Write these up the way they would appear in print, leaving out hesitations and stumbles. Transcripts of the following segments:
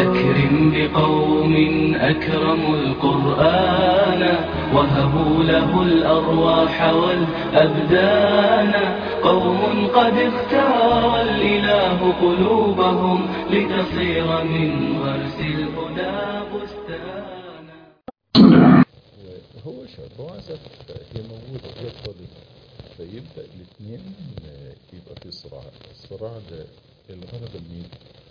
أكرم بقوم أكرموا القرآن وهبوا له الأرواح والأبدان. قوم قد اختار الإله قلوبهم لتصير من غرس الهدى بستانا. هو شاب وعزف هي موجودة هي طالب، فيبدأ الاثنين يبقى في صراع. الصراع ده الغرض المين؟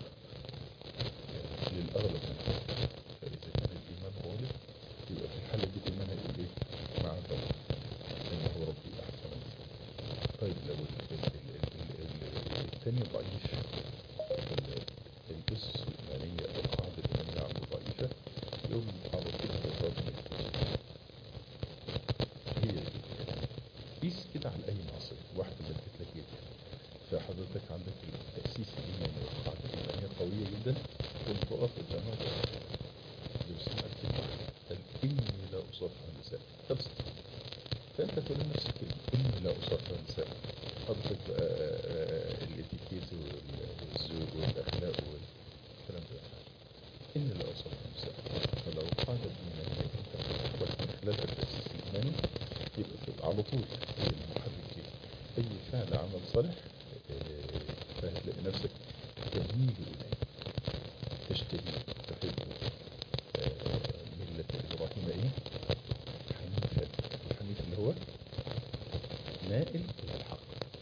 للأغلب منه. فإذا كان الإيمان غالب يبقى في الحالة دي الإيمان هيقول إيه؟ مع الله إنه ربي أحسن. طيب لو الثاني ضعيف، الأسس الإيمانية القاعدة الإيمانية عنده ضعيفة، يوم على طول الضرب هي قيس كده على أي معصية واحدة بدت لك جدا، فحضرتك عندك التأسيس الإيماني والقاعدة الإيمانية قوية جدا، كنت واقف قدامها لو سمعت كلمة قال إني لا أصافح النساء، خلصت. فأنت تقول لنفسك إني لا أصافح النساء. حضرتك بقى الاتيكيت والذوق والأخلاق والكلام ده، إني لا أصافح النساء. فلو القاعدة الإيمانية أنت بتتوقف من خلال التأسيس الإيماني يبقى على طول المحرك أي فعل عمل صالح فهتلاقي نفسك تميل إليه، تشتهي، تحب. ملة إبراهيم إيه؟ حنيفا. الحنيف اللي هو مائل إلى الحق.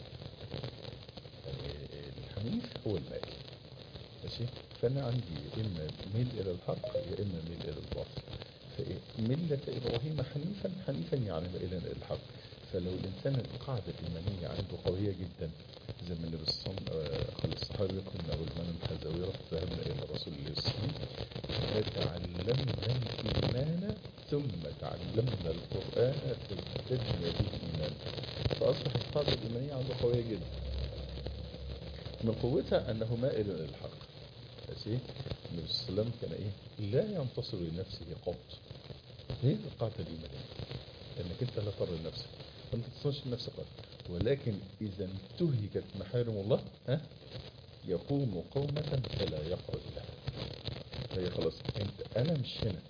الحنيف هو المائل، ماشي؟ فأنا عندي إما ميل إلى الحق يا إما ميل إلى الباطل. فملة إبراهيم حنيفا يعني مائلا إلى الحق. فلو الإنسان القاعدة الإيمانية عنده قوية جدا زي ما النبي صلى الله عليه وسلم قال الصحابة كنا غلمان حزاويرة فذهبنا إلى رسول الله صلى الله عليه وسلم فتعلمنا الإيمان ثم تعلمنا القرآن فازددنا به إيمان. فأصبح القاعدة الإيمانية عنده قوية جدا، من قوتها أنه مائل إلى الحق. ماشي؟ النبي صلى الله عليه وسلم كان إيه؟ لا ينتصر لنفسه قط. هي القاعدة الإيمانية أنك أنت لا ترى لنفسك، فأنت تصنش لنفسك قط، ولكن إذا انتهكت محارم الله يقوم قومة فلا يخرج لها. فهي خلاص أنا مش هنا،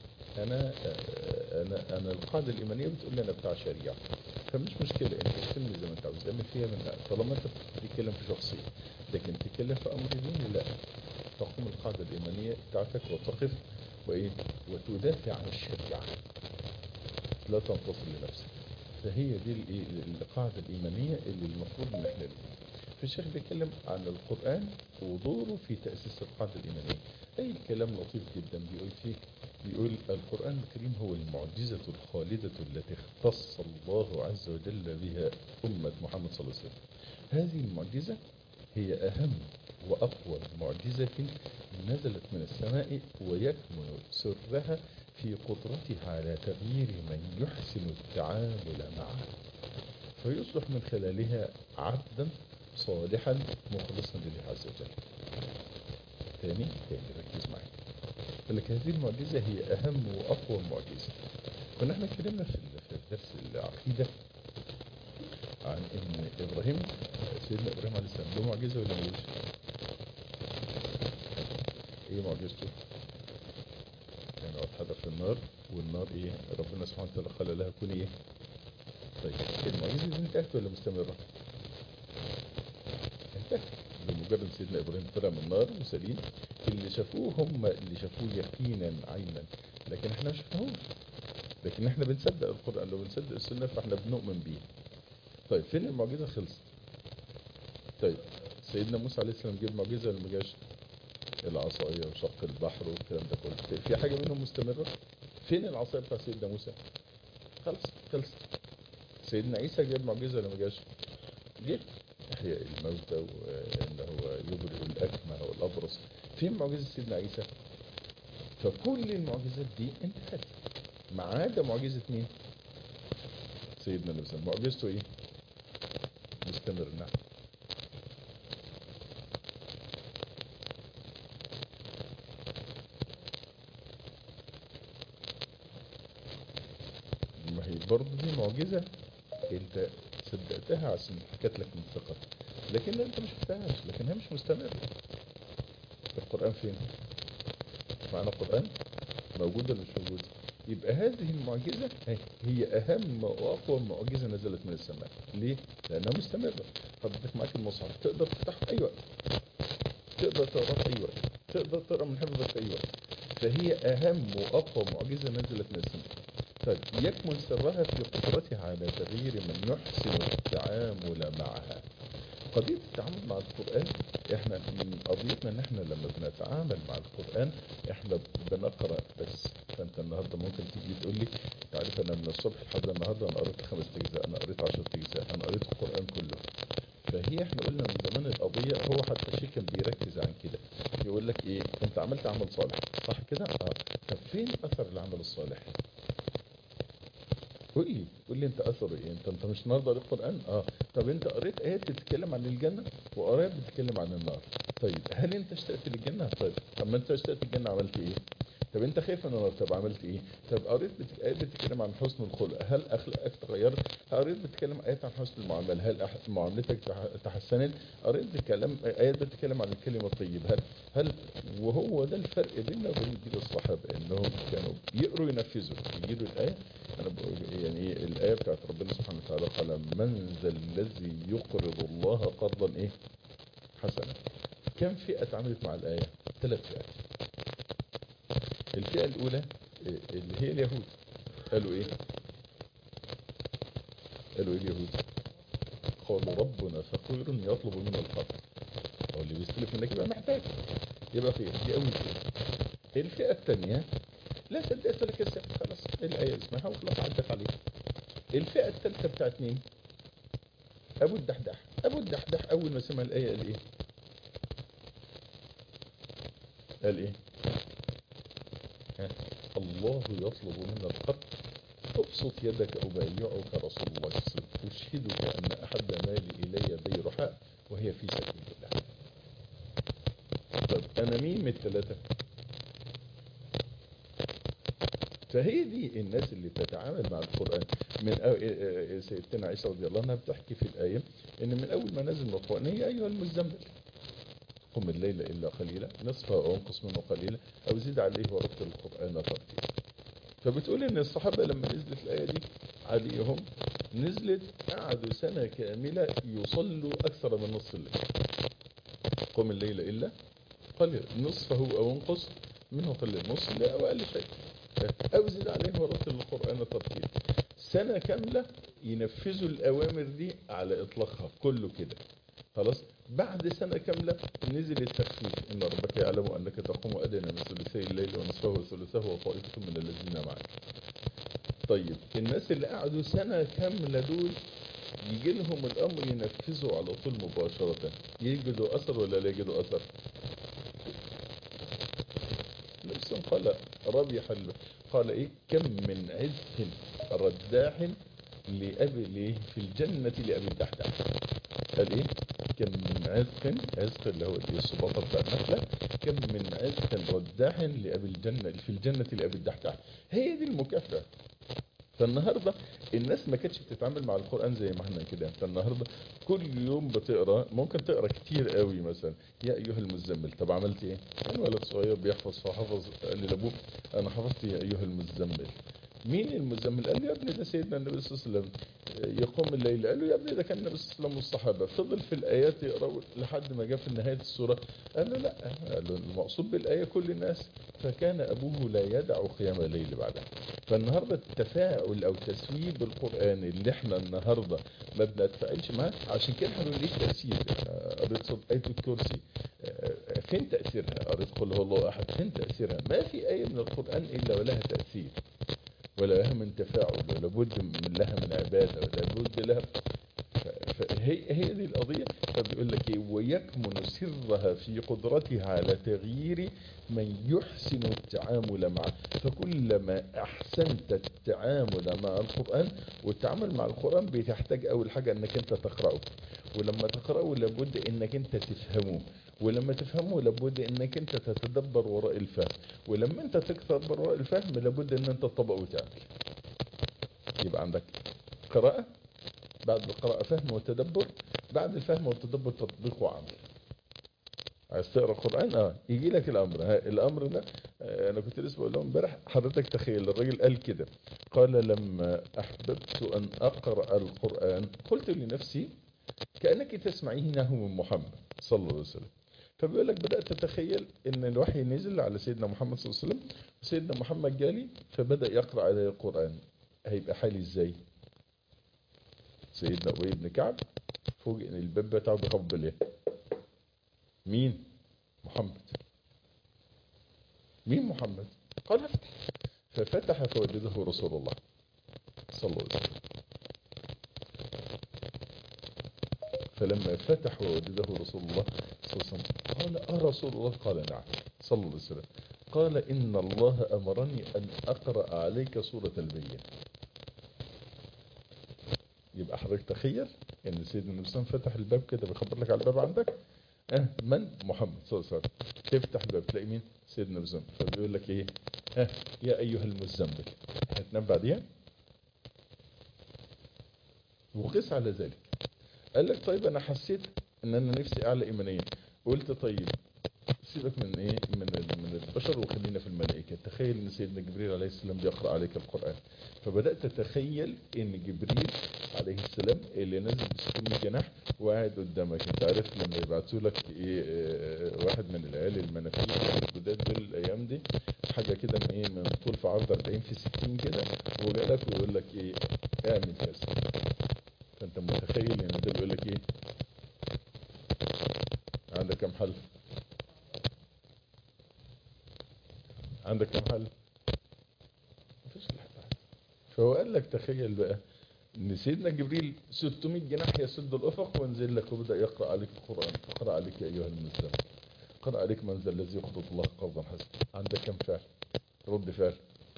أنا القاعدة الإيمانية بتقول لي أنا بتاع شريعة، فمش مشكلة أنت تسمي زي ما أنت عاوز تعمل فيها من طالما أنت بتتكلم في شخصية، لكن تتكلم في أمر ديني لا. تقوم القاعدة الإيمانية بتاعتك وتقف وتدافع عن الشريعة، لا تنتصر لنفسك. فهي دي القاعدة الإيمانية اللي المفروض ان احنا لها. فالشيخ بيتكلم عن القرآن ودوره في تأسيس القاعدة الإيمانية. أي كلام لطيف جدا بيقول فيه، بيقول القرآن الكريم هو المعجزة الخالدة التي اختص الله عز وجل بها أمة محمد صلى الله عليه وسلم. هذه المعجزة هي أهم وأقوى معجزة نزلت من السماء، ويكمن سرها في قدرتها على تغيير من يحسن التعامل معها، فيصبح من خلالها عبدا صالحا مخلصا لله عز وجل. تاني ركز معي، لك هذه المعجزة هي أهم وأقوى معجزة. كنا احنا اتكلمنا في درس العقيدة عن ان سيدنا إبراهيم عليه السلام له معجزة ولا ملوش؟ ايه معجزته؟ يعني هو اتحدث في النار، والنار ايه؟ ربنا سبحانه وتعالى قال لها كوني ايه؟ طيب المعجزة دي انتهت ولا مستمرة؟ انتهت بمجرد سيدنا إبراهيم طلع من النار وسليم. اللي شافوه هم اللي شافوه يقينا عينا، لكن احنا مش شفناهوش، لكن احنا بنصدق القرآن، لو بنصدق السنة فاحنا بنؤمن بيه. طيب فين المعجزة؟ خلصت. طيب سيدنا موسى عليه السلام جاب معجزة ولا ما جاش؟ العصاية وشق البحر والكلام ده كله، في حاجة منهم مستمرة؟ فين العصاية بتاع سيدنا موسى؟ خلصت. سيدنا عيسى جاب معجزة ولا ما جاش؟ جاب إحياء الموتى وإن هو يبرئ الأكمه والأبرص. فين معجزة سيدنا عيسى؟ فكل المعجزات دي انتهت ما عدا معجزة مين؟ سيدنا النبي. معجزته ايه؟ مستمر. نعم. ما هي برضه دي معجزة انت صدقتها عشان حكت لك من ثقة، لكن انت مش شفتهاش، لكن هي مش مستمرة. القرآن فين؟ معانا قرآن؟ موجود ولا مش موجود؟ يبقى هذه المعجزة هي أهم وأقوى معجزة نزلت من السماء. ليه؟ لأنها مستمرة. حضرتك معاك المصحف تقدر تفتحه في أي وقت، تقدر تقرأ في أي وقت، تقدر تقرأ من حفظك في أي وقت. فهي أهم وأقوى معجزة نزلت من السماء. طيب يكمن سرها في قدرتها على تغيير من يحسن التعامل معها. قضية التعامل مع القرآن، احنا من قضيتنا ان احنا لما بنتعامل مع القرآن احنا بنقرأ بس. فانت النهاردة ممكن تيجي تقول لي تعرف انا من الصبح لحد النهاردة انا قريت 5 اجزاء، انا قريت 10 اجزاء، انا قريت القرآن كله. فهي احنا قلنا من زمان القضية، هو حتى الشيخ كان بيركز عن كده، يقول لك ايه، انت عملت عمل صالح صح كده؟ طب فين اثر العمل الصالح؟ قول لي انت اثر ايه؟ انت مش النهارده قريت قران؟ طب انت قريت ايات بتتكلم عن الجنه وايات بتتكلم عن النار. طيب هل انت اشتقت للجنه؟ طيب اما انت اشتقت للجنه عملت ايه؟ طب انت خايف من النار؟ طب عملت ايه؟ طب قريت ايات بتتكلم عن حسن الخلق، هل اخلاقك اتغيرت؟ قريت بتتكلم ايات عن حسن المعامله، هل معاملتك تحسنت؟ قريت ايات بتتكلم عن الكلمه الطيب، هل وهو ده الفرق بيننا وبين جيل الصحابه، انهم كانوا بيقروا ينفذوا، يجيبوا الايه. انا بقول يعني الايه بتاعت ربنا سبحانه وتعالى قال من ذا الذي يقرض الله قرضا ايه حسنا. كم فئه اتعاملت مع الايه؟ 3 فئات. الفئه الاولى اللي هي اليهود، قالوا ايه؟ قالوا ايه اليهود؟ قالوا ربنا فقير يطلب منا القرض. هو اللي بيستلف منك يبقى محتاج، يبقى فقير. دي اول فئه. الفئه الثانيه لا صدقت لك السبب، خلاص الايه اسمها وخلاص عدت عليك. الفئه الثالثه بتاعت مين؟ ابو الدحداح. ابو الدحداح اول ما سمع الايه قال ايه؟ قال ايه؟ الله يطلب منا القرض ابسط يدك ابايعك رسول الله اشهدك ان احب مالي الي بيرحاء وهي في سبيل الله. طب انا مين من الثلاثه؟ فهي دي الناس اللي بتتعامل مع القرآن. من سيدتنا عائشة رضي الله عنها بتحكي في الآية ان من اول ما نزل القرآن هي ايها المزمل قم الليل الا قليلا نصفه او انقص منه قليلا او زد عليه ورتل القرآن ترتيلا. فبتقول ان الصحابة لما نزلت الآية دي عليهم نزلت قعدوا سنة كاملة يصلوا اكثر من نصف الليل. قم الليل الا قليلا نصفه او انقص منه قليلا، نص الليل او اقل شيء، او زد عليه ورتل القرآن ترتيلا. سنة كاملة ينفذوا الأوامر دي على إطلاقها كله كده. خلاص بعد سنة كاملة نزل التخفيف إن ربك يعلم أنك تقوم أدنى من ثلثي الليل ونصفه وثلثه وطائفة من الذين معك. طيب الناس اللي قعدوا سنة كاملة دول يجي لهم الأمر ينفذوا على طول مباشرة، يجدوا أثر ولا لا يجدوا أثر؟ نفس قال ربيح قال إيه كم من عزف رداح لأبي في الجنة لأبي الدحداح. قال إيه كم من عزف اللي هو الصباطة بتاع النخلة، كم من عزف رداح لأبي الجنة في الجنة لأبي الدحداح. هي دي المكافأة. فالنهاردة الناس ما كانتش بتتعامل مع القرآن زي ما احنا كده. انت النهاردة كل يوم بتقرأ، ممكن تقرأ كتير قوي، مثلا يا ايها المزمل. طب عملت ايه؟ كان ولد صغير بيحفظ فحفظ، قال لي لابوه انا حفظت يا ايها المزمل. مين المزمل؟ قال لي يا ابني ده سيدنا النبي صلى الله عليه وسلم يقوم الليل. قال له يا ابني ده كان النبي صلى الله عليه وسلم والصحابه. فضل في الايات يقرا لحد ما جاء في نهايه السوره قال له لا، قال له المقصود بالايه كل الناس. فكان ابوه لا يدع قيام الليل بعدها. فالنهارده التفاعل او تسويب القران اللي احنا النهارده ما بنتفاعلش معاه، عشان كده احنا ليه تاثير. قريت ايه الكرسي فين تاثيرها؟ قريت قل هو الله احد فين تاثيرها؟ ما في ايه من القران الا ولها تاثير ولا لها من تفاعل ولا بد من لها من عبادة ولا بد لها. فهي دي القضية. فبيقول لك ايه ويكمن سرها في قدرتها على تغيير من يحسن التعامل معه. فكلما احسنت التعامل مع القرآن، والتعامل مع القرآن بتحتاج اول حاجة انك انت تقرأه، ولما تقرأه لابد انك انت تفهمه، ولما تفهمه لابد انك انت تتدبر وراء الفهم، ولما انت تتدبر وراء الفهم لابد ان انت تطبق وتعمل. يبقى عندك قراءة، بعد القراءة فهم وتدبر، بعد الفهم والتدبر تطبيق وعمل. عايز تقرأ القرآن يجي لك الامر، الامر ده انا كنت لسه بقول لهم امبارح، حضرتك تخيل الراجل قال كده، قال لما احببت ان اقرا القران قلت لنفسي كانك تسمعينه من محمد صلى الله عليه وسلم. فبيقول لك بدات اتخيل ان الوحي نزل على سيدنا محمد صلى الله عليه وسلم، وسيدنا محمد جالي فبدا يقرا علي القران، هيبقى حالي ازاي؟ سيدنا ابي بن كعب فوجئ ان الباب بتاعه بيخبط ليه؟ مين؟ محمد. مين محمد؟ قال افتح. ففتح فوجده رسول الله صلى الله عليه وسلم. فلما فتح ووجده رسول الله صلى الله عليه وسلم قال رسول الله؟ قال نعم صلى الله عليه وسلم. قال إن الله أمرني أن أقرأ عليك سورة البينة. يبقى حضرتك تخيل ان سيدنا النبي صلى الله عليه وسلم فتح الباب كده، بيخبر لك على الباب عندك من؟ محمد صلى الله عليه وسلم. تفتح الباب تلاقي مين؟ سيدنا النبي صلى الله عليه وسلم. فبيقول لك ايه؟ يا ايها المزمل. هتنام بعديها؟ وقس على ذلك. قال لك طيب انا حسيت ان انا نفسي اعلى ايمانيا، قلت طيب سيبك من ايه، من البشر وخلينا في الملائكه. تخيل ان سيدنا جبريل عليه السلام بيقرا عليك القران، فبدات اتخيل ان جبريل عليه السلام اللي نازل ب600 جناح وقاعد قدامك. انت عارف لما يبعتوا لك ايه واحد من العيال المنافيل الجداد دول الايام دي، حاجه كده من ايه، من طول في عرض 40 في 60 كده، وجالك ويقول لك ايه اعمل كذا. فانت متخيل ان ده بيقول لك ايه؟ عندك كم حل؟ عندك كم حل؟ مفيش حل. فهو قال لك تخيل بقى ان سيدنا جبريل 600 جناح يسد الافق وانزل لك وبدا يقرا عليك القران. فقرا عليك يا ايها المزمل، قرا عليك من ذا الذي يقرض الله قرضا حسنا. عندك كم فعل؟ رد فعل.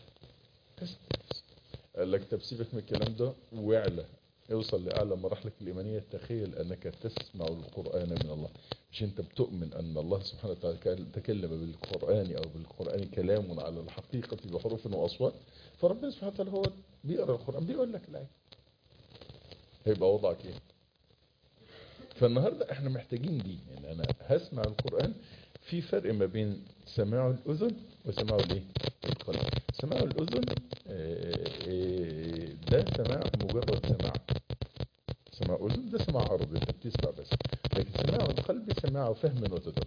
قال لك طب سيبك من الكلام ده واعلى، اوصل لاعلى مراحلك الايمانيه. تخيل انك تسمع القران من الله. مش انت بتؤمن ان الله سبحانه وتعالى تكلم بالقران او بالقران كلام على الحقيقه بحروف واصوات؟ فربنا سبحانه وتعالى هو بيقرا القران بيقول لك لا، هيبقى وضعك ايه؟ فالنهارده احنا محتاجين دي. يعني انا هسمع القران، في فرق ما بين سماع الاذن وسماع الايه؟ القلب. سماع الاذن ده سماع مجرد سماع، سماع اذن ده سماع عرض انت بتسمع بس. لكن سماع القلب سماع فهم وتدبر.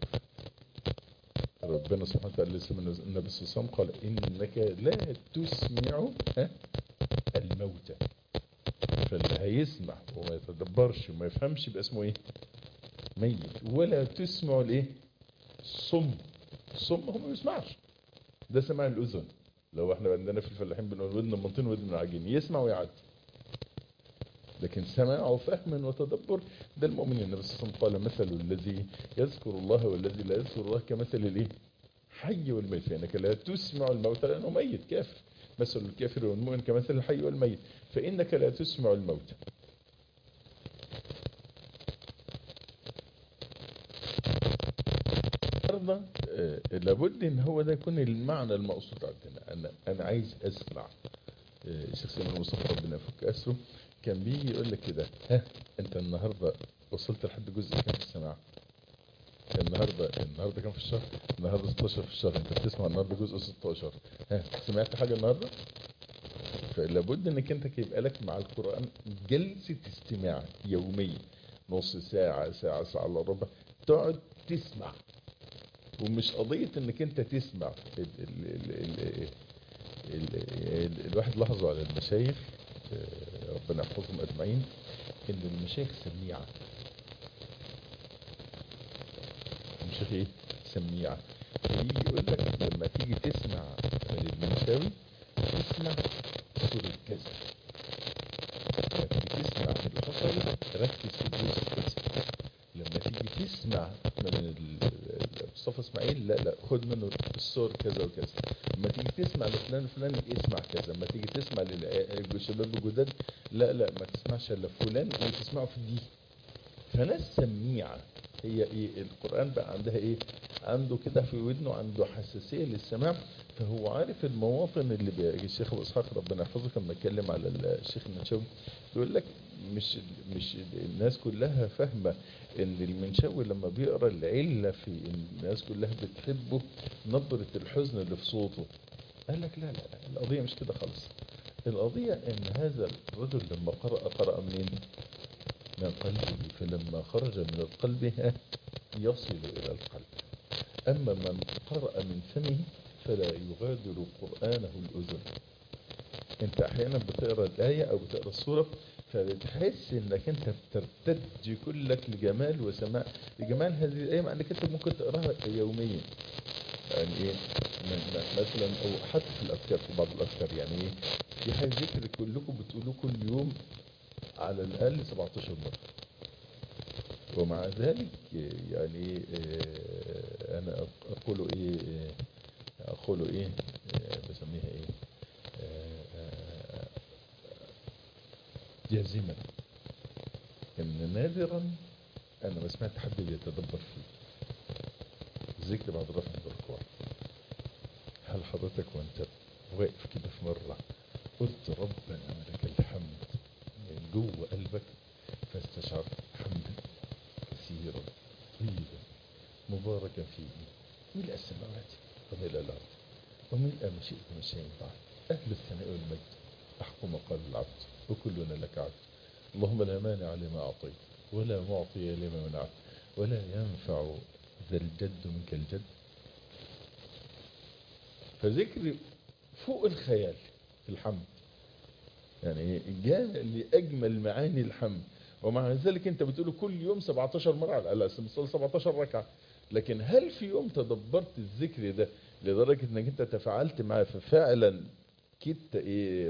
ربنا سبحانه وتعالى لسه من النبي صلى الله عليه وسلم قال انك لا تسمع الموتى. فاللي هيسمع وما يتدبرش وما يفهمش يبقى اسمه ايه؟ ميت. ولا تسمع الايه؟ الصم. الصم هو ما بيسمعش، ده سماع الاذن. لو احنا عندنا في الفلاحين بنقول ودن منطين ودن من عجين، يسمع ويعدي. لكن سماع وفهم وتدبر ده المؤمن. النبي صلى الله عليه وسلم قال مثل الذي يذكر الله والذي لا يذكر الله كمثل الايه؟ حي والميت. فانك لا تسمع الموتى لانه ميت كافر. مثل الكافر والمؤمن كمثل الحي والميت، فانك لا تسمع الموتى. النهارده لابد ان هو ده يكون المعنى المقصود عندنا. انا عايز اسمع. الشيخ سليمان مصطفى ربنا يفك اسره كان بيجي يقول لك كده، انت النهارده وصلت لحد جزء كام في السماع؟ النهارده كام في الشهر؟ النهارده 16 في الشهر. انت بتسمع النهارده جزء 16. سمعت حاجه النهارده؟ فلابد انك انت يبقى لك مع القران جلسه استماع يوميه، نص ساعه، ساعه الا ربع، تقعد تسمع. ومش قضيه انك انت تسمع. الواحد لاحظوا على المشايخ ربنا يحفظهم اجمعين ان المشايخ سميعه. المشايخ ايه؟ سميعه. يجي يقول لك لما تيجي تسمع من المنشاوي تسمع سورة كذا، لما تيجي تسمع من الحصري ركز في الجزء كذا، لما تيجي تسمع من مصطفى اسماعيل لا خد منه السور كذا وكذا، لما تيجي تسمع لفلان فلان اسمع كذا، لما تيجي تسمع للشباب الجداد لا ما تسمعش الا فلان وتسمعه في دي. فناس سميعه. هي ايه القرآن بقى عندها ايه، عنده كده في ودنه عنده حساسية للسماع، فهو عارف المواطن اللي الشيخ ابو اسحاق ربنا يحفظه كان بيتكلم على الشيخ المنشاوي يقول لك مش الناس كلها فاهمة ان المنشاوي لما بيقرا العلة في إن الناس كلها بتحبه نبرة الحزن اللي في صوته. قال لك لا القضية مش كده خالص، القضية ان هذا الرجل لما قرأ منين، من قلبه، فلما خرج من القلب يصل الى القلب. اما من قرأ من فمه فلا يغادر قرآنه الأذن. انت احيانا بتقرأ الآية او بتقرأ السورة فبتحس انك انت بترتج كلك لجمال وسماع لجمال هذه الآية، مع انك انت ممكن تقراها يوميا. يعني ايه مثلا او حتى في الاذكار، في بعض الاذكار يعني ايه، في حاجة ذكر كلكم بتقولوه كل يوم على الاقل 17 مرة، ومع ذلك يعني انا اقول ايه بسميها ايه جازما ان نادرا انا ما سمعت حد بيتدبر فيه ذكر بعد رفع الركوع. هل حضرتك وانت واقف كده في مرة قلت ربنا لك الحمد من جوه قلبك فاستشعرت حمدا كثيرا طيبا مباركا فيه ملء السماوات وملء الارض وملء ما شئت من شيء بعد، اهل الثناء والمجد احق ما قال العبد وكلنا لك عبد، اللهم لا مانع لما اعطيت ولا معطي لما منعت ولا ينفع ذا الجد منك الجد. فذكر فوق الخيال في الحمد، يعني جامع لأجمل معاني الحمد، ومع ذلك انت بتقوله كل يوم 17 مرة على الأقل، بتصلي 17 ركعة، لكن هل في يوم تدبرت الذكر ده لدرجة انك انت تفاعلت معاه ففعلا كدت ايه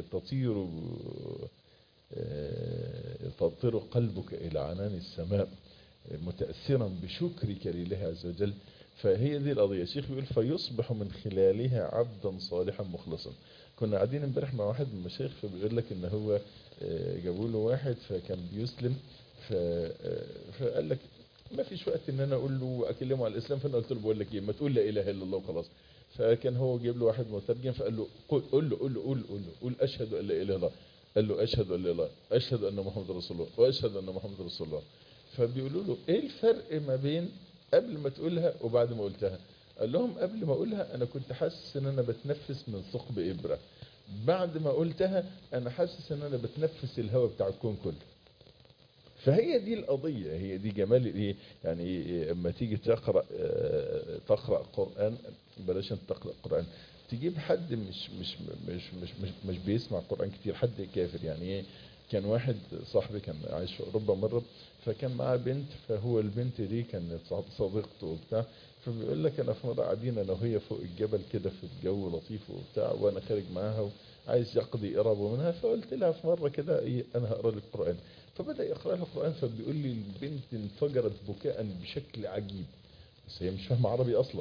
تطير قلبك الى عنان السماء متأثرا بشكرك لله عز وجل؟ فهي دي القضية. الشيخ بيقول فيصبح من خلالها عبدا صالحا مخلصا. كنا قاعدين امبارح مع واحد من المشايخ فبيقول لك ان هو جابوا له واحد فكان بيسلم فقال لك ما فيش وقت ان انا اقول له اكلمه على الاسلام، فانا قلت له بقول لك ايه ما تقول لا اله الا الله وخلاص. فكان هو جايب له واحد مترجم فقال له قول اشهد ان لا اله الا الله. قال له اشهد ان لا اله الا الله، اشهد ان محمد رسول الله، واشهد ان محمد رسول الله. فبيقولوا له ايه الفرق ما بين قبل ما تقولها وبعد ما قلتها؟ قال لهم قبل ما اقولها انا كنت حاسس ان انا بتنفس من ثقب ابرة، بعد ما قلتها انا حاسس ان انا بتنفس الهواء بتاع الكون كله. فهي دي القضية، هي دي جمال ايه يعني اما تيجي تقرأ قرآن، بلاش انت تقرأ قرآن، تجيب حد مش بيسمع قرآن كتير، حد كافر يعني ايه. كان واحد صاحبي كان عايش في اوروبا مرة، فكان معاه بنت، فهو البنت دي كانت صديقته وبتاع، فبيقول لك انا في مرة قاعدين انا وهي فوق الجبل كده في الجو لطيف وبتاع، وانا خارج معاها وعايز يقضي قرابه منها، فقلت لها في مرة كده ايه انا هقرا لك قرآن، فبدأ يقرأ لها القرآن، فبيقول لي البنت انفجرت بكاء بشكل عجيب، بس هي مش فاهمة عربي اصلا.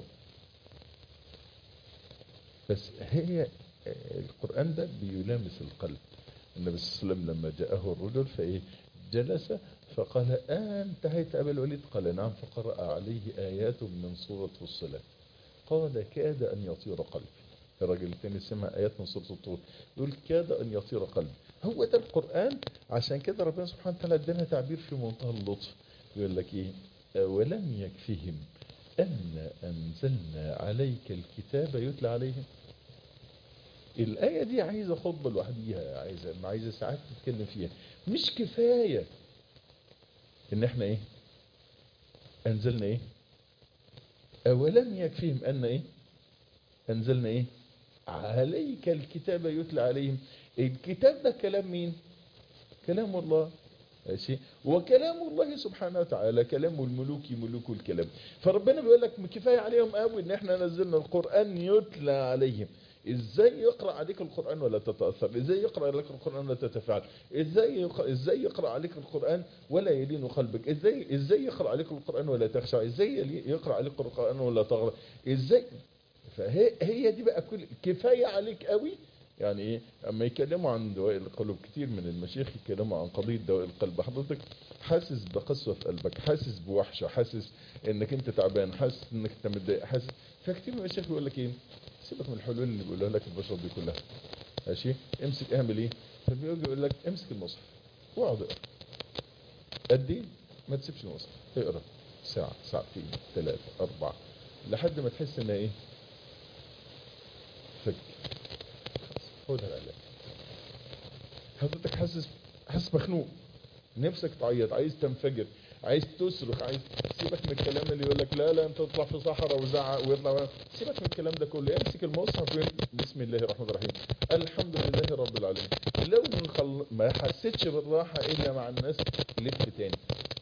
بس هي القرآن ده بيلامس القلب. النبي صلى الله عليه وسلم لما جاءه الرجل فايه جلس فقال انتهيت ابا الوليد؟ قال نعم. فقرأ عليه آيات من سورة فصلت، قال كاد ان يطير قلبي. الراجل الثاني سمع آيات من سورة الطور يقول كاد ان يطير قلبي. هو ده القرآن. عشان كده ربنا سبحانه وتعالى ادانا تعبير في منتهى اللطف، يقول لك ايه ولم يكفهم ان انزلنا عليك الكتاب يتلى عليهم. الآية دي عايزة خطبة لوحديها، عايزة ساعات تتكلم فيها. مش كفاية ان احنا ايه انزلنا ايه، اولم يكفيهم ان ايه انزلنا ايه عليك الكتاب يتلى عليهم. الكتاب ده كلام مين؟ كلام الله، ماشي، وكلام الله سبحانه وتعالى كلام الملوك ملوك الكلام. فربنا بيقول لك كفايه عليهم قوي ان احنا نزلنا القرآن يتلى عليهم. ازاي يقرأ عليك القرآن ولا تتأثر؟ ازاي يقرأ عليك القرآن ولا تتفاعل؟ ازاي يقرأ عليك القرآن ولا يلين قلبك؟ ازاي يقرأ عليك القرآن ولا تخشع؟ ازاي يقرأ عليك القرآن ولا تغرق؟ ازاي؟ فهي دي بقى كل كفايه عليك قوي يعني ايه اما يكلموا عن دواء القلوب، كتير من المشايخ يتكلموا عن قضية دواء القلب، حضرتك حاسس بقسوة في قلبك، حاسس بوحشة، حاسس انك انت تعبان، حاسس انك انت متضايق، حاسس. فكتير من المشايخ يقول لك ايه، سيبك من الحلول اللي بيقولها لك البشر دي كلها، ماشي، امسك اعمل ايه. فبيجي يقول لك امسك المصحف واقعد اقرا. قد ايه؟ ما تسيبش المصحف، اقرا ساعة، ساعتين، 3، 4، لحد ما تحس ان ايه، فك. هو ده العلاج. حضرتك حاسس مخنوق، نفسك تعيط، عايز تنفجر، عايز تصرخ، عايز، سيبك من الكلام اللي يقول لك لا لا انت تطلع في صحراء وزعق ويطلع، سيبك من الكلام ده كله، امسك المصحف بسم الله الرحمن الرحيم الحمد لله رب العالمين. لو ما حسيتش بالراحه الا مع الناس، لف تاني.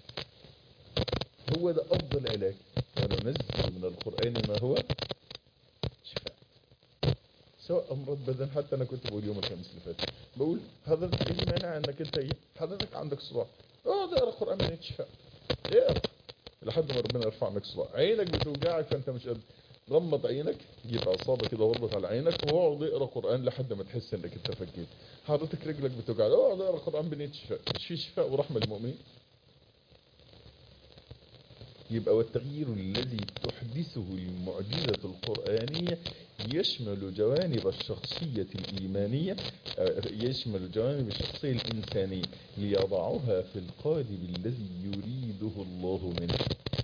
هو ده افضل علاج. وننزل من القران ما هو شفاء، سواء امراض بدن. حتى انا كنت بقول يوم الخميس اللي فات، بقول حضرتك ايه المانع انك انت ايه، حضرتك عندك صداع، اقعد اقرا قران من شفاء، اقرا لحد ما ربنا يرفع عنك صداع. عينك بتوجعك فانت مش قادر، غمض عينك، جيب عصابه كده واربط على عينك واقعد اقرا قران لحد ما تحس انك انت فكيت. حضرتك رجلك بتوجعك، اقعد اقرا قران بنية شفاء. مش في شفاء ورحمه للمؤمنين؟ يبقى والتغيير الذي تحدثه المعجزة القرآنية يشمل جوانب الشخصية الإيمانية، يشمل جوانب الشخصية الإنسانية ليضعها في القالب الذي يريده الله منه.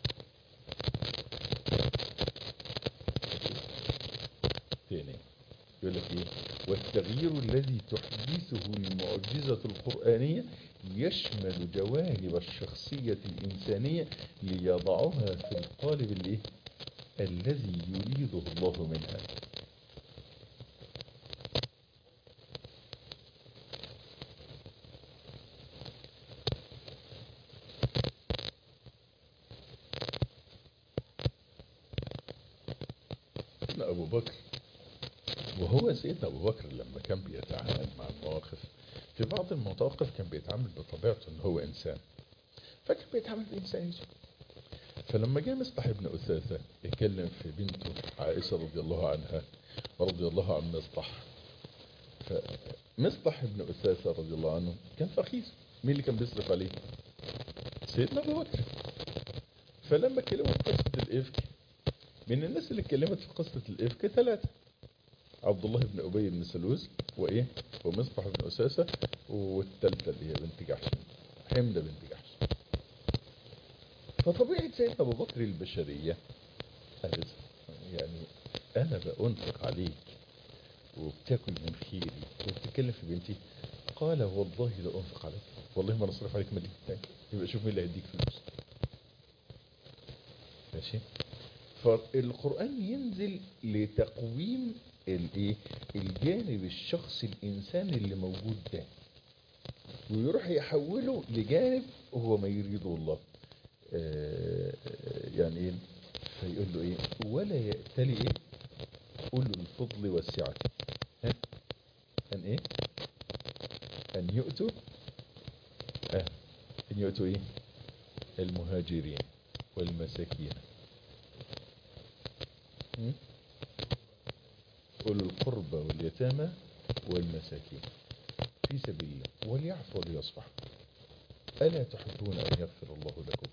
تاني يقول لك ايه، والتغيير الذي تحدثه المعجزة القرآنية يشمل جوانب الشخصية الإنسانية ليضعها في القالب الايه الذي يريده الله منها. سيدنا أبو بكر، وهو سيدنا أبو بكر لما كان بيتعامل مع المواقف، في بعض المواقف كان بيتعامل بطبيعته ان هو إنسان، فكان بيتعامل بإنسانية. فلما جاء مصطح بن أثاثة يتكلم في بنته عائشة رضي الله عنها ورضي الله عن مصطح، فمصطح بن أثاثة رضي الله عنه كان فقير. مين اللي كان بيصرف عليه؟ سيدنا أبو بكر. فلما اتكلموا في قصة الإفك، من الناس اللي اتكلمت في قصة الإفك 3، عبد الله بن أبي بن سلول وإيه ومصطح بن أثاثة، والثالثة اللي هي بنت جحش، حمدة بنت جحش. فطبيعة سيدنا أبو بكر البشرية قالت يعني أنا بأنفق عليك وبتاكل من خيري وبتتكلم في بنتي؟ قال والله لا أنفق عليك، والله ما نصرف عليك مليون تاني، يبقى شوف مين اللي هيديك فلوس. ماشي. فالقرآن ينزل لتقويم الايه الجانب الشخصي الإنساني اللي موجود ده، ويروح يحوله لجانب هو ما يريده الله. يعني ايه؟ فيقول له ايه، ولا يأتلي ايه أولو الفضل والسعة ان ايه ان يؤتوا ان يؤتوا ايه المهاجرين والمساكين، أولو القربى واليتامى والمساكين في سبيل الله وليعفوا وليصفحوا ألا تحبون أن يغفر الله لكم.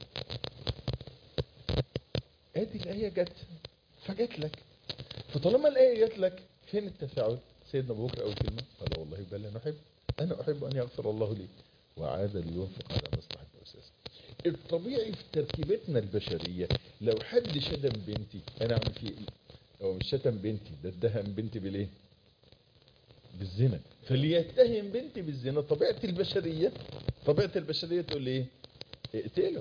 هذه الآية جت فجت لك، فطالما الآية جت لك فين التفاعل؟ سيدنا أبو بكر أول كلمة قال والله بل نحب، أنا أحب أن يغفر الله لي، وعاد لينفق على مصلحة الأساس. الطبيعي في تركيبتنا البشرية لو حد شتم بنتي أنا أعمل فيه إيه؟ هو مش شتم بنتي، ده اتهم بنتي بالإيه؟ بالزنا. فاللي يتهم بنتي بالزنا طبيعة البشرية تقول ايه؟ اقتله.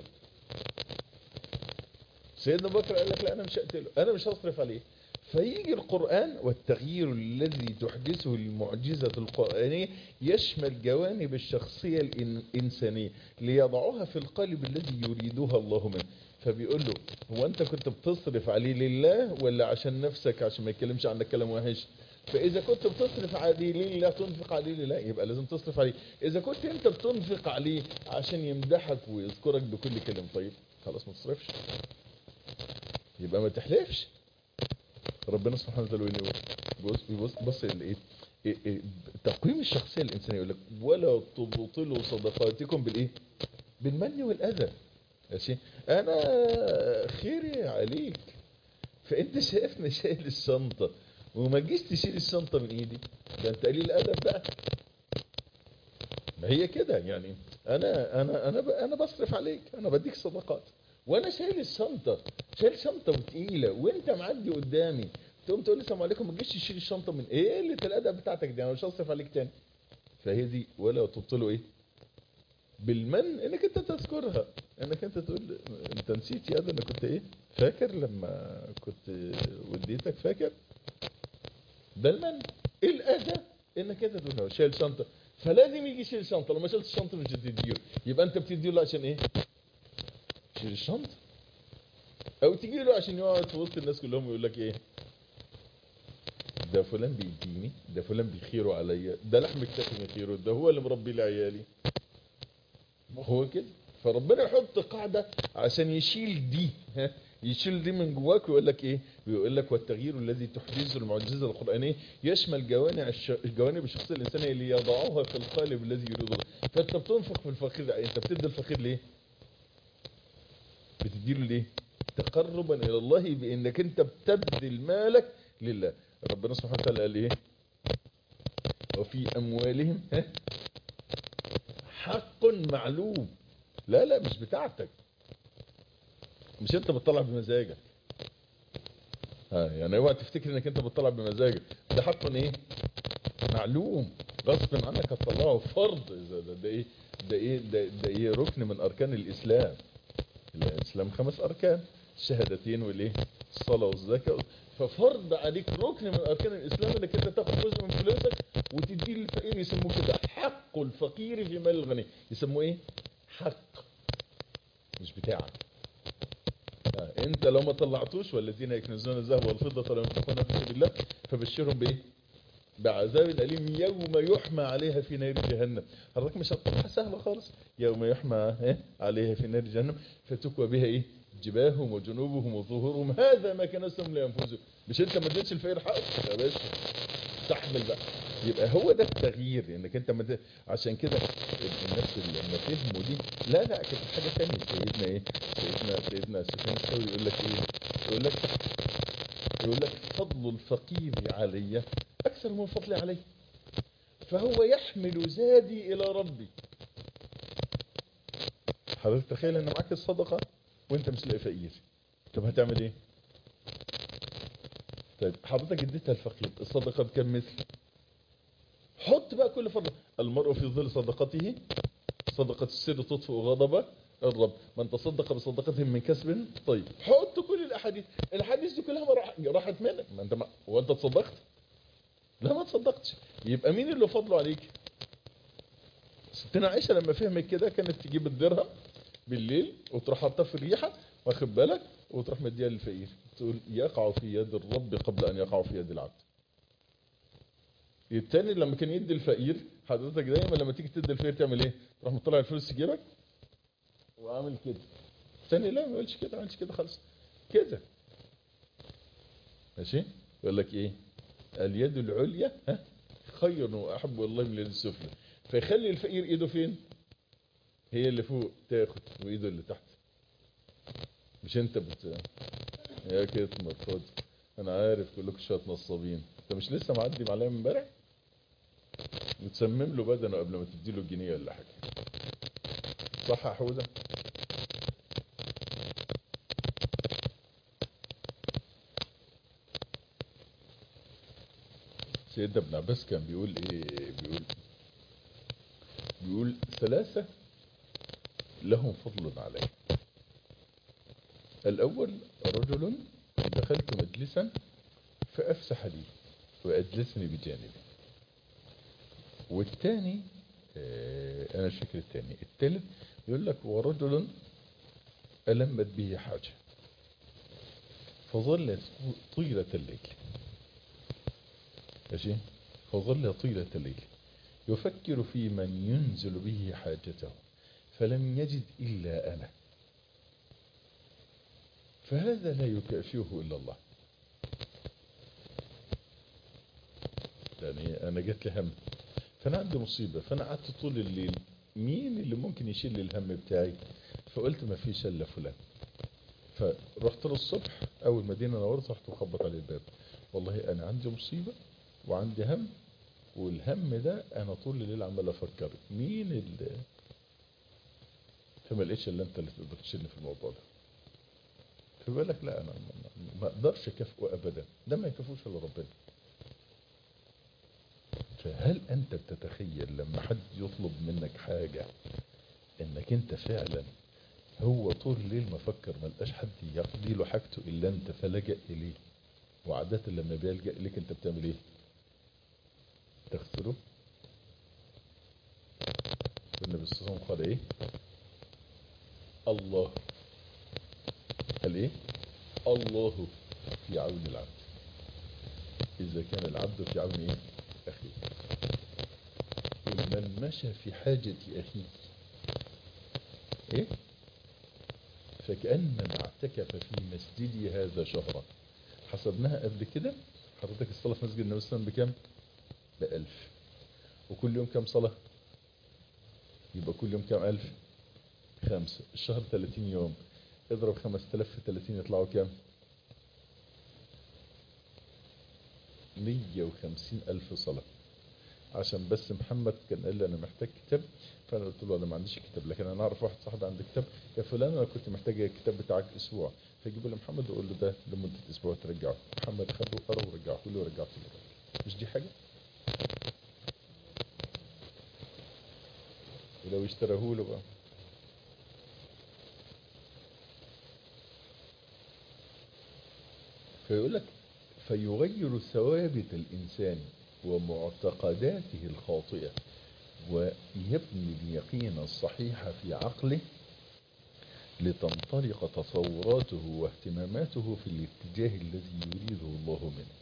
سيدنا بكر قال لك لا انا مش هقتله، انا مش هصرف عليه. فيجي القرآن والتغيير الذي تحدثه المعجزة القرآنية يشمل جوانب الشخصية الإنسانية ليضعها في القالب الذي يريدها الله منه. فبيقول له هو انت كنت بتصرف عليه لله ولا عشان نفسك عشان ما يتكلمش عنك كلام وحش؟ فاذا كنت بتصرف عليه لله تنفق عليه لله يبقى لازم تصرف عليه. اذا كنت انت بتنفق عليه عشان يمدحك ويذكرك بكل كلام طيب خلاص ما تصرفش، يبقى ما تحلفش. ربنا سبحانه وتعالى بص تقويم الشخصية الإنسانية يقول لك ولا تبطلوا صدقاتكم بالإيه؟ بالمن والأذى. ماشي، أنا خيري عليك، فأنت شايفني شايل الشنطة وما تجيش تشيل الشنطة من إيدي، ده أنت قليل الأدب بقى. ما هي كده يعني، أنا بصرف عليك، أنا بديك صدقات وأنا شايل الشنطة، شايل شنطة وتقيلة وأنت معدي قدامي تقوم تقول لي السلام عليكم، ما تجيش تشيل الشنطة من إيه اللي الأدب بتاعتك دي، أنا مش هصرف عليك تاني. فهي دي ولا تبطلوا إيه؟ بالمن، انك انت تذكرها، انك انت تقول انت نسيت يا ده انا كنت ايه فاكر لما كنت وديتك، فاكر ده المن. الاذى انك انت تقول شايل شنطه، فلازم يجي يشيل شنطه، لو ما شلت الشنطه مش هتديله، يبقى انت بتديله عشان ايه؟ شيل الشنطه. او تجي له عشان يقعد في وسط الناس كلهم ويقول لك ايه، ده فلان بيديني، ده فلان بيخيره عليا، ده لحم كتافي من خيره، ده هو اللي مربي لي عيالي. هو كده. فربنا يحط قاعدة عشان يشيل دي، يشيل دي من جواك ويقول لك ايه، ويقول لك والتغيير الذي تحدثه المعجزة القرآنية يشمل جوانب الشخصية الإنسانية اللي يضعوها في القالب الذي يريده. فانت بتنفق في الفقير، انت بتدي الفقير ليه؟ بتديله ليه؟ تقربا الى الله، بانك انت بتبذل مالك لله. ربنا سبحانه وتعالى قال ايه؟ وفي اموالهم حق معلوم. لا مش بتاعتك، مش انت بتطلع بمزاجك. يعني اوعى تفتكر انك انت بتطلع بمزاجك، ده حق ايه؟ معلوم، غصب عنك هتطلعه، فرض. ده ايه ركن من اركان الاسلام. الاسلام 5 اركان، الشهادتين والايه، الصلاه والزكاه. ففرض عليك ركن من اركان الاسلام انك انت تاخد جزء من فلوسك وتديه للفقير. يسموه كده حق الفقير في مال الغني، يسموه ايه؟ حق، مش بتاعك. انت لو ما طلعتوش، والذين يكنزون الذهب والفضه ولا ينفقونها في سبيل الله فبشرهم بايه؟ بعذاب اليم يوم يحمى عليها في نار جهنم. حضرتك مش هتطلعها سهله خالص، يوم يحمى عليها في نار جهنم فتكوى بها ايه؟ جباههم وجنوبهم وظهورهم هذا ما كنزتم لانفسكم. مش انت ما اديتش الفقير حقه يا باشا، استحمل بقى. يبقى هو ده التغيير، انك انت عشان كده الناس اللي لما فهموا دي، لا كانت حاجه ثانيه. سيدنا ايه؟ سيدنا سفيان الثوري يقول لك ايه؟ يقول لك فضل الفقير علي اكثر من فضلي عليه، فهو يحمل زادي الى ربي. حضرتك تخيل ان معاك الصدقه وانت مش لاقي فقير، طب هتعمل ايه؟ طيب حضرتك اديتها الفقير، الصدقه بكم مثل؟ حط بقى كل فضل. المرء في ظل صدقته، صدقة السر تطفئ غضب الرب، من تصدق بصدقته من كسب طيب. حط كل الاحاديث دي كلها راحت منك. ما انت وانت تصدقت؟ لا ما تصدقتش. يبقى مين اللي فضله عليك؟ ستنا عائشة لما فهمت كده كانت تجيب الدرهم بالليل وتروح حاطاه في الريحة، واخد بالك، وتروح مديها للفقير، تقول يقع في يد الرب قبل ان يقع في يد العبد. التاني لما كان يدي الفقير، حضرتك دايما لما تيجي تدي الفقير تعمل ايه؟ تروح مطلع الفلوس في جيبك وعامل كده. الثاني لا، ما يقولش كده، ما يقولش كده خالص، كده ماشي. يقول لك ايه؟ اليد العليا خير واحب والله من اليد السفلى. فيخلي الفقير ايده فين؟ هي اللي فوق تاخد، وايده اللي تحت. مش انت يا كده مرفوض. انا عارف كلكم شويه نصابين. انت مش لسه معدي معلم امبارح؟ وتسمم له بدنه قبل ما تديله الجنيه ولا حاجه، صح يا حوده؟ سيدنا ابن عباس كان بيقول ايه؟ بيقول 3 لهم فضل عليه. الاول رجل دخلت مجلسا فافسح لي واجلسني بجانبه. والثاني انا مش فاكر الثاني. الثالث يقول لك ورجل ألمت به حاجة فظل طيلة الليل، ماشي، فظل طيلة الليل يفكر في من ينزل به حاجته فلم يجد إلا أنا، فهذا لا يكافئه إلا الله. انا جات لي هم، فانا عندي مصيبة، فانا قعدت طول الليل مين اللي ممكن يشيل لي الهم بتاعي؟ فقلت ما فيش الا فلان. فرحت له الصبح اول ما الدنيا نورت، رحت مخبط على الباب، والله انا عندي مصيبة وعندي هم، والهم ده انا طول الليل عمال افكر مين اللي، فما لقيتش الا انت اللي تقدر تشيلني في الموضوع ده. فبقول لك لا، انا ما اقدرش اكافئه ابدا، ده ما يكافئوش الا ربنا. فهل انت بتتخيل لما حد يطلب منك حاجة انك انت فعلا، هو طول الليل مفكر ما لقاش حد يقضي له حاجته الا انت فلجأ اليه، وعادة لما بيلجأ اليك انت بتعمل ايه؟ تغسله. والنبي صلى الله عليه وسلم قال ايه؟ الله، قال ايه؟ الله في عون العبد اذا كان العبد في عون ايه؟ اخيه. من مشى في حاجة اخيه ايه؟ فكأن من اعتكف في مسجدي هذا شهرا. حسبناها قبل كده، حضرتك الصلاة في مسجد النبي صلى الله عليه وسلم بكام؟ ب1000. وكل يوم كام صلاة؟ يبقى كل يوم كام 1000؟ 5. الشهر 30 يوم، اضرب 5000 في 30 يطلعوا كام؟ 150,000 صلاة. عشان بس محمد كان قال لي انا محتاج كتاب، فانا قلت له انا ما عنديش كتاب، لكن انا اعرف واحد صاحبي عنده كتاب. يا فلان انا كنت محتاج الكتاب بتاعك اسبوع، فيجيبه لمحمد ويقول له ده لمده اسبوع ترجعه. محمد خده وقرا ورجعه له ورجعته له. مش دي حاجه؟ ولو اشتراه له بقى. فيقول لك فيغير ثوابت الانسان ومعتقداته الخاطئه، ويبني اليقين الصحيح في عقله لتنطلق تصوراته واهتماماته في الاتجاه الذي يريده الله منه.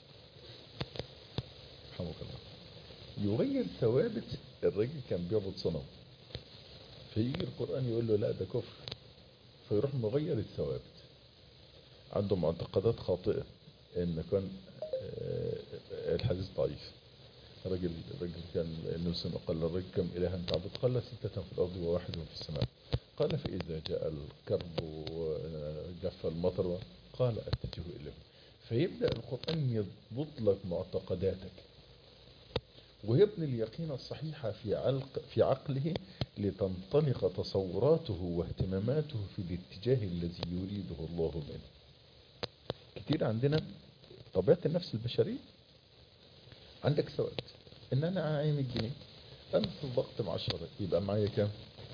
رحمك الله. يغير ثوابت. الراجل كان بيعبد صنم، فيجي القرآن يقول له لا ده كفر، فيروح مغير الثوابت. عنده معتقدات خاطئة ان كان الحديث ضعيف. الراجل كان النبي صلى الله عليه وسلم قال الراجل كم إلها تعبد؟ قال 6 في الأرض وواحد في السماء. قال فإذا جاء الكرب وجف المطر قال أتجه إليه. فيبدأ القرآن يضبط لك معتقداتك، ويبني اليقين الصحيح في عقله لتنطلق تصوراته واهتماماته في الاتجاه الذي يريده الله منه. كتير عندنا طبيعة النفس البشرية، عندك ثوابت ان انا معايا 100 جنيه، انا صدقت ب10 يبقى معايا كام؟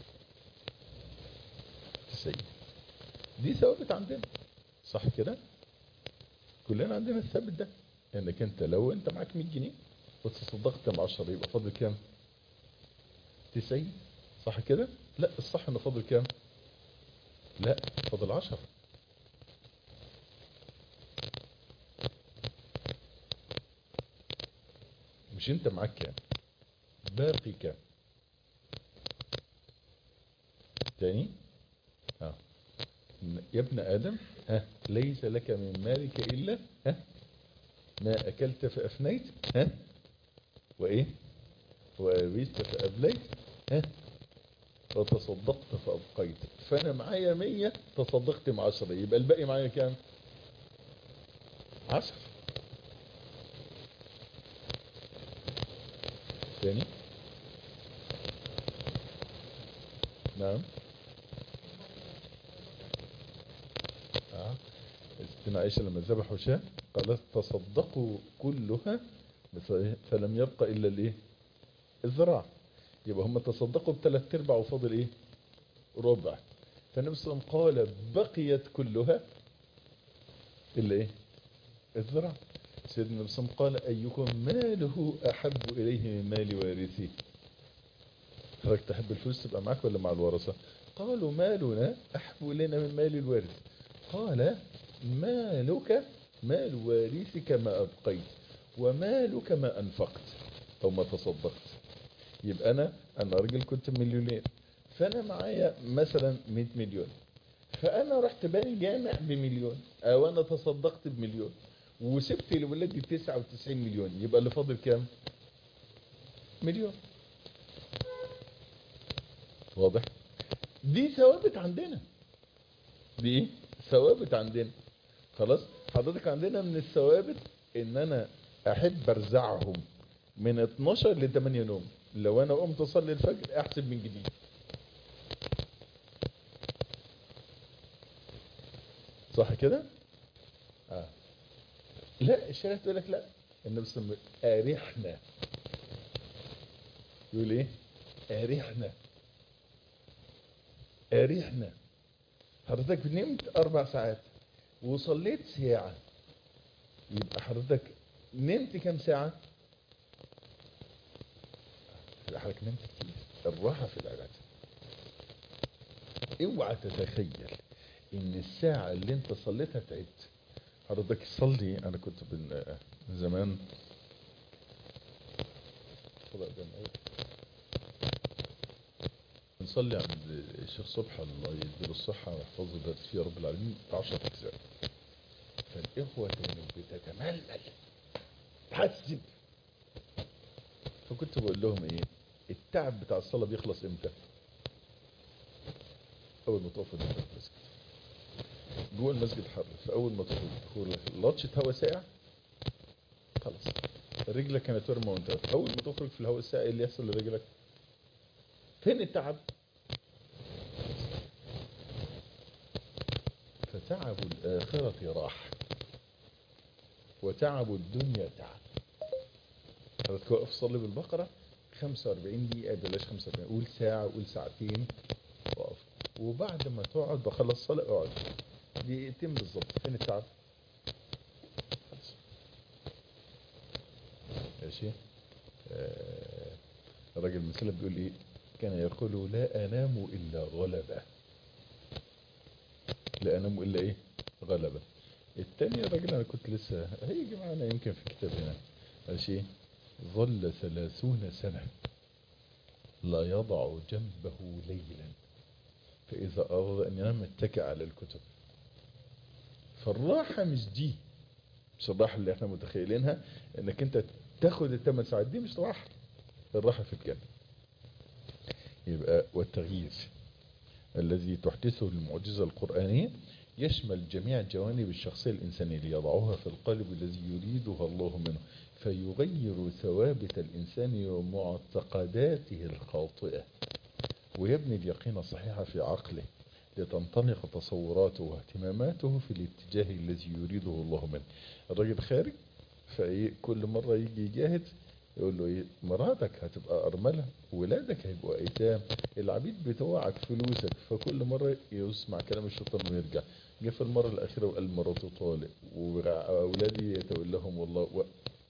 90. دي ثوابت عندنا، صح كده؟ كلنا عندنا الثابت ده، انك انت لو انت معاك 100 جنيه وتصدقت ب10 يبقى فاضل كام؟ 90، صح كده؟ لا، الصح انه فاضل كام؟ لا، فاضل 10. مش انت معاك كام؟ باقي كام؟ تاني يا ابن آدم ليس لك من مالك إلا ما أكلت فأفنيت وإيه ولبست فأبليت وتصدقت فأبقيت. فأنا معايا 100 تصدقت ب10 يبقى الباقي معايا كام؟ 10. تاني نعم. ستنا عائشة لما ذبحوا شاة قالت تصدقوا كلها فلم يبقى إلا الايه؟ الذراع. يبقى هم تصدقوا ب3/4 وفاضل ايه؟ ربع. فالنبي صلى الله عليه وسلم قال بقيت كلها إلا ايه؟ الذراع. سيدنا النبي صلى الله عليه وسلم قال أيكم ماله أحب إليه من مال وارثه؟ حضرتك تحب الفلوس تبقى معك ولا مع الورثة؟ قالوا مالنا أحب إلينا من مال الوارث. قال مالك مال وارثك ما أبقيت ومالك ما أنفقت أو ما تصدقت. يبقى أنا راجل كنت مليونير، فأنا معايا مثلا 100 مليون، فأنا رحت باني جامع ب1,000,000 أو أنا تصدقت ب1,000,000 وسبت لولادي 99 مليون، يبقى اللي فاضل كام؟ مليون. واضح؟ دي ثوابت عندنا، دي ثوابت عندنا. خلاص حضرتك، عندنا من الثوابت ان انا احب ارزعهم من 12 ل 8 نوم. لو انا قمت اصلي الفجر احسب من جديد. صح كده؟ لا، الشريعة تقول لك لا. النبي صلى الله عليه وسلم ارحنا، يقول ايه؟ ارحنا، ارحنا. حضرتك نمت 4 ساعات وصليت ساعة، يبقى حضرتك نمت كم ساعة؟ يبقى حضرتك نمت كتير. الراحة في العبادة. اوعى تتخيل ان الساعة اللي انت صليتها تعبت. حضرتك صلي. انا كنت من زمان نصلي عند الشيخ صبحي الله يديله الصحة ويحفظه درس فيه رب العالمين 10 أجزاء. فالإخوة كانوا بتتململ تحسب. فكنت بقول لهم ايه؟ التعب بتاع الصلاة بيخلص امتى؟ اول ما تقف قدام المسجد. جوه المسجد حر، فاول ما تدخل لطشة هواء ساقع خلاص رجلك كانت ورمة وانتهت. اول ما تخرج في الهواء الساقع ايه اللي يحصل لرجلك؟ فين التعب؟ فتعب الآخرة راح، وتعب الدنيا تعب. حضرتك واقف صلي بالبقرة 45 دقيقة، بلاش 45، قول ساعة، قول ساعتين، واقف. وبعد ما تقعد بخلص صلاة اقعد دقيقتين بالظبط. فين التعب؟ خلاص. ماشي. الراجل المسلم بيقول ايه؟ كان يقول لا انام الا غلبة. لا انام الا ايه؟ غلبة. التاني الراجل انا كنت لسه هيجي معانا يمكن في كتاب هنا. ماشي. ظل 30 سنة لا يضع جنبه ليلا، فإذا أراد أن ينام اتكأ على الكتب. فالراحة مش دي، مش الراحة اللي احنا متخيلينها انك انت تاخد ال8 ساعات دي، مش راحة. الراحة في الجنة. يبقى والتغيير الذي تحدثه المعجزة القرآنية يشمل جميع جوانب الشخصية الإنسانية ليضعها في القالب الذي يريدها الله منه، فيغير ثوابت الإنسان ومعتقداته الخاطئة، ويبني اليقين الصحيح في عقله لتنطلق تصوراته واهتماماته في الاتجاه الذي يريده الله منه. الراجل خارج، فايه كل مرة يجي يجاهد يقول له ايه؟ مراتك هتبقى ارملة، ولادك هيبقوا ايتام، العبيد بتوعك فلوسك. فكل مرة يسمع كلام الشيطان ويرجع. جه في المرة الاخيرة وقال مراته طالق واولادي يتولاهم والله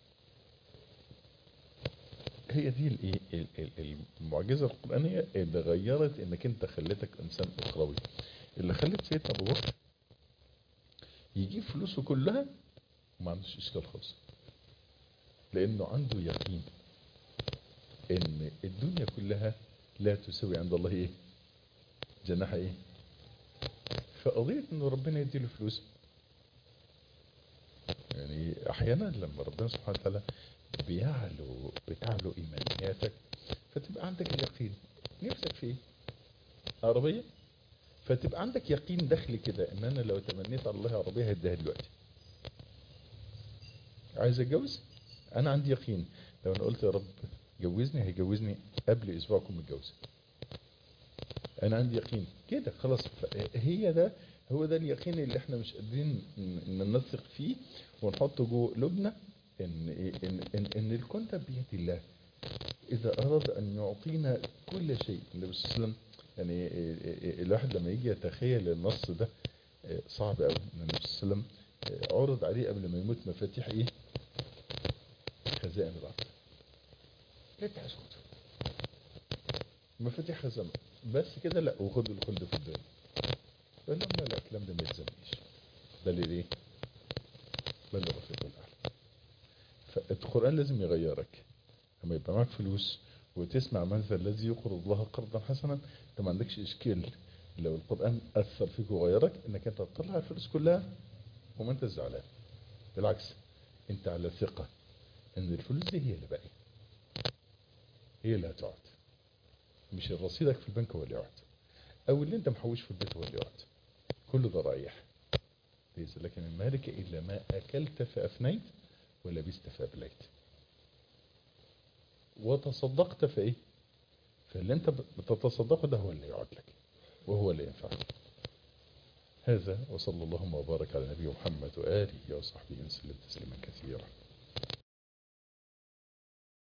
هي دي المعجزة القرآنية اللي غيرت انك انت خليتك انسان اخروي، اللي خلت سيدنا ابو بكر يجيب فلوسه كلها وما عندوش اشكال خالص، لانه عنده يقين ان الدنيا كلها لا تساوي عند الله ايه؟ جناح ايه؟ فقضية انه ربنا يديله فلوس، يعني احيانا لما ربنا سبحانه وتعالى بتعلو ايمانياتك، فتبقى عندك اليقين. نفسك في ايه؟ عربية، فتبقى عندك يقين داخلي كده ان انا لو تمنيت على الله عربية هيديها دلوقتي. عايز اتجوز، انا عندي يقين لو انا قلت يا رب جوزني هيجوزني قبل اسبوعكم متجوز. انا عندي يقين كده خلاص. هو ده اليقين اللي احنا مش قادرين ننثق فيه ونحطه جوه قلوبنا، ان الكون ده بيد الله. اذا اراد ان يعطينا كل شيء. النبي صلى الله عليه وسلم يعني الواحد لما يجي يتخيل النص ده صعب قوي. النبي صلى الله عليه وسلم عرض عليه قبل ما يموت مفاتيح ايه؟ خزائن الارض. لا تسكت، مفاتيح خزائن بس كده؟ لا، وخد الخلد في الدنيا. قال لهم لا الكلام ده ما يلزمنيش، بل ايه؟ بل الرفيق الاعلى. فالقرآن لازم يغيرك. لما يبقى معك فلوس وتسمع مثل الذي يقرض الله قرضا حسنا، انت ما عندكش اشكال لو القرآن اثر فيك وغيرك انك انت تطلع الفلوس كلها وما انت زعلان. بالعكس، انت على ثقة ان الفلوس دي هي اللي باقيه. هي اللي هتقعد، مش رصيدك في البنك هو اللي يقعد، او اللي انت محوش في البيت هو اللي يقعد. كل ده رايح. ليس لك من مالك الا ما اكلت فافنيت ولبست فابليت. وتصدقت فايه، فاللي انت بتتصدقه ده هو اللي يقعد لك وهو اللي ينفعك. هذا وصلى اللهم وبارك على نبي محمد وآله وصحبه وسلم تسليما كثيرا.